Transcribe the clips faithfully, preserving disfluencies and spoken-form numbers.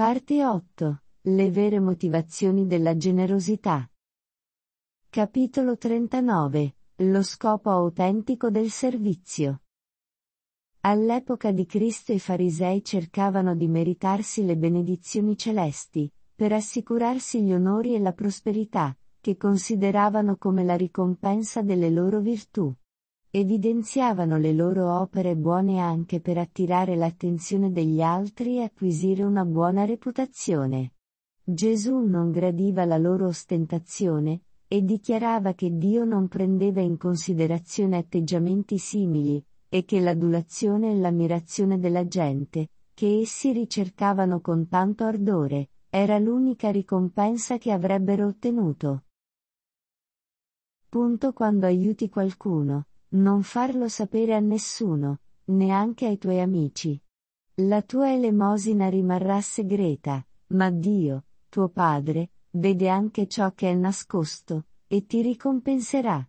Parte otto. Le vere motivazioni della generosità. Capitolo trentanove. Lo scopo autentico del servizio. All'epoca di Cristo i farisei cercavano di meritarsi le benedizioni celesti, per assicurarsi gli onori e la prosperità, che consideravano come la ricompensa delle loro virtù. Evidenziavano le loro opere buone anche per attirare l'attenzione degli altri e acquisire una buona reputazione. Gesù non gradiva la loro ostentazione, e dichiarava che Dio non prendeva in considerazione atteggiamenti simili, e che l'adulazione e l'ammirazione della gente, che essi ricercavano con tanto ardore, era l'unica ricompensa che avrebbero ottenuto. Punto. Quando aiuti qualcuno, non farlo sapere a nessuno, neanche ai tuoi amici. La tua elemosina rimarrà segreta, ma Dio, tuo Padre, vede anche ciò che è nascosto, e ti ricompenserà.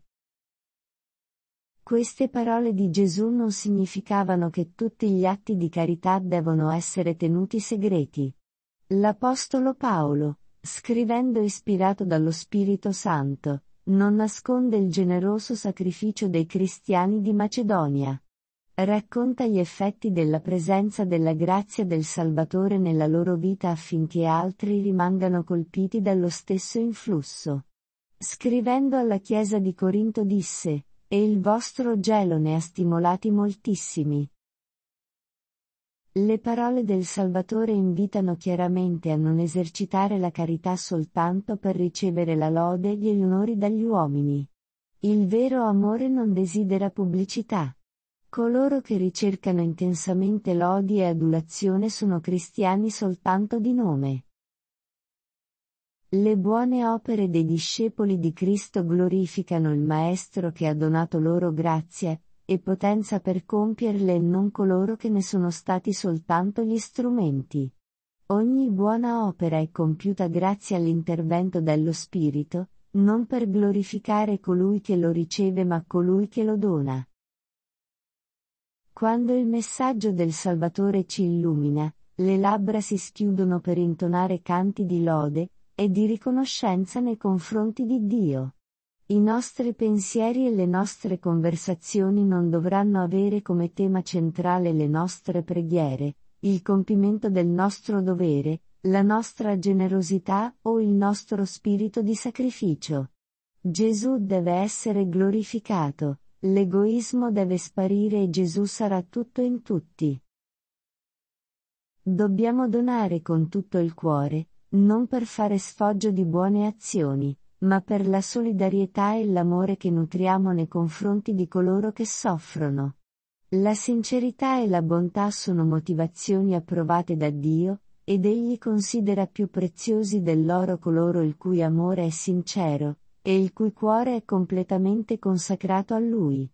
Queste parole di Gesù non significavano che tutti gli atti di carità devono essere tenuti segreti. L'Apostolo Paolo, scrivendo ispirato dallo Spirito Santo, non nasconde il generoso sacrificio dei cristiani di Macedonia. Racconta gli effetti della presenza della grazia del Salvatore nella loro vita affinché altri rimangano colpiti dallo stesso influsso. Scrivendo alla Chiesa di Corinto disse: «E il vostro gelo ne ha stimolati moltissimi». Le parole del Salvatore invitano chiaramente a non esercitare la carità soltanto per ricevere la lode e gli onori dagli uomini. Il vero amore non desidera pubblicità. Coloro che ricercano intensamente lodi e adulazione sono cristiani soltanto di nome. Le buone opere dei discepoli di Cristo glorificano il Maestro che ha donato loro grazia e potenza per compierle e non coloro che ne sono stati soltanto gli strumenti. Ogni buona opera è compiuta grazie all'intervento dello Spirito, non per glorificare colui che lo riceve ma colui che lo dona. Quando il messaggio del Salvatore ci illumina, le labbra si schiudono per intonare canti di lode e di riconoscenza nei confronti di Dio. I nostri pensieri e le nostre conversazioni non dovranno avere come tema centrale le nostre preghiere, il compimento del nostro dovere, la nostra generosità o il nostro spirito di sacrificio. Gesù deve essere glorificato, l'egoismo deve sparire e Gesù sarà tutto in tutti. Dobbiamo donare con tutto il cuore, non per fare sfoggio di buone azioni, ma per la solidarietà e l'amore che nutriamo nei confronti di coloro che soffrono. La sincerità e la bontà sono motivazioni approvate da Dio, ed Egli considera più preziosi dell'oro coloro il cui amore è sincero, e il cui cuore è completamente consacrato a Lui.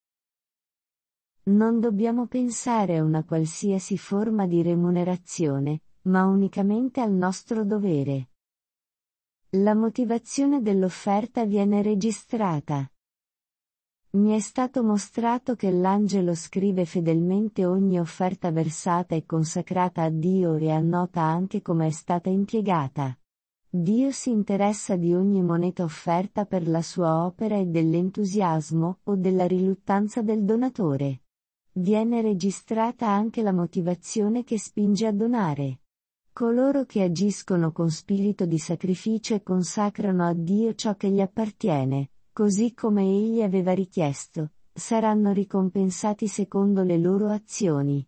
Non dobbiamo pensare a una qualsiasi forma di remunerazione, ma unicamente al nostro dovere. La motivazione dell'offerta viene registrata. Mi è stato mostrato che l'angelo scrive fedelmente ogni offerta versata e consacrata a Dio e annota anche come è stata impiegata. Dio si interessa di ogni moneta offerta per la sua opera e dell'entusiasmo o della riluttanza del donatore. Viene registrata anche la motivazione che spinge a donare. Coloro che agiscono con spirito di sacrificio e consacrano a Dio ciò che gli appartiene, così come Egli aveva richiesto, saranno ricompensati secondo le loro azioni.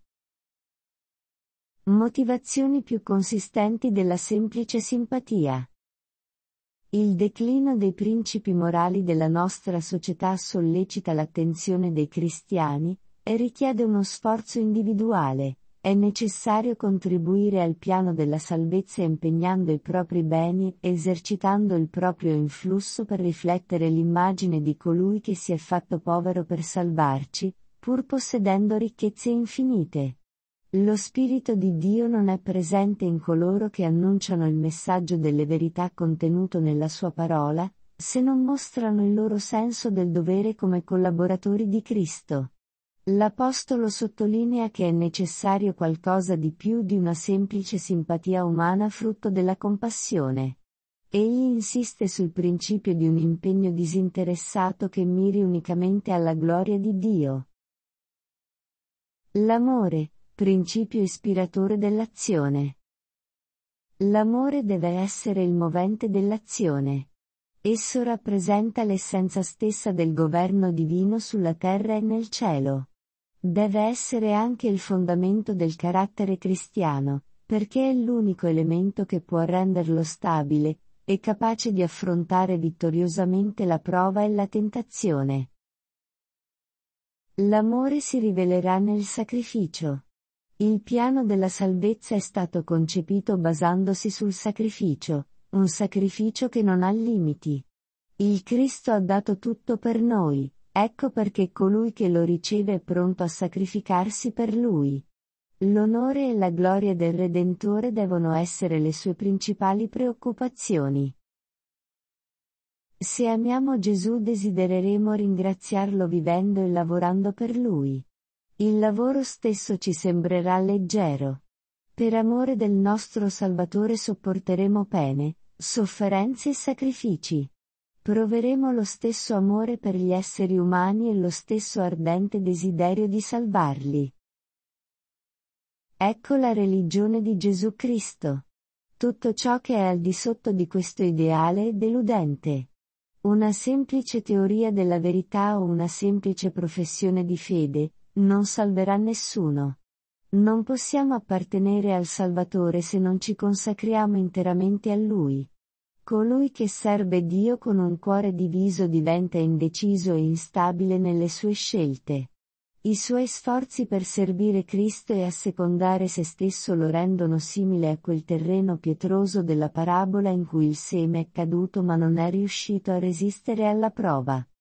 Motivazioni più consistenti della semplice simpatia. Il declino dei principi morali della nostra società sollecita l'attenzione dei cristiani, e richiede uno sforzo individuale. È necessario contribuire al piano della salvezza impegnando i propri beni e esercitando il proprio influsso per riflettere l'immagine di colui che si è fatto povero per salvarci, pur possedendo ricchezze infinite. Lo Spirito di Dio non è presente in coloro che annunciano il messaggio delle verità contenuto nella sua parola, se non mostrano il loro senso del dovere come collaboratori di Cristo. L'Apostolo sottolinea che è necessario qualcosa di più di una semplice simpatia umana frutto della compassione. Egli insiste sul principio di un impegno disinteressato che miri unicamente alla gloria di Dio. L'amore, principio ispiratore dell'azione. L'amore deve essere il movente dell'azione. Esso rappresenta l'essenza stessa del governo divino sulla terra e nel cielo. Deve essere anche il fondamento del carattere cristiano, perché è l'unico elemento che può renderlo stabile, e capace di affrontare vittoriosamente la prova e la tentazione. L'amore si rivelerà nel sacrificio. Il piano della salvezza è stato concepito basandosi sul sacrificio, un sacrificio che non ha limiti. Il Cristo ha dato tutto per noi, ecco perché colui che lo riceve è pronto a sacrificarsi per lui. L'onore e la gloria del Redentore devono essere le sue principali preoccupazioni. Se amiamo Gesù desidereremo ringraziarlo vivendo e lavorando per Lui. Il lavoro stesso ci sembrerà leggero. Per amore del nostro Salvatore sopporteremo pene, sofferenze e sacrifici. Proveremo lo stesso amore per gli esseri umani e lo stesso ardente desiderio di salvarli. Ecco la religione di Gesù Cristo. Tutto ciò che è al di sotto di questo ideale è deludente. Una semplice teoria della verità o una semplice professione di fede non salverà nessuno. Non possiamo appartenere al Salvatore se non ci consacriamo interamente a Lui. Colui che serve Dio con un cuore diviso diventa indeciso e instabile nelle sue scelte. I suoi sforzi per servire Cristo e assecondare se stesso lo rendono simile a quel terreno pietroso della parabola in cui il seme è caduto ma non è riuscito a resistere alla prova.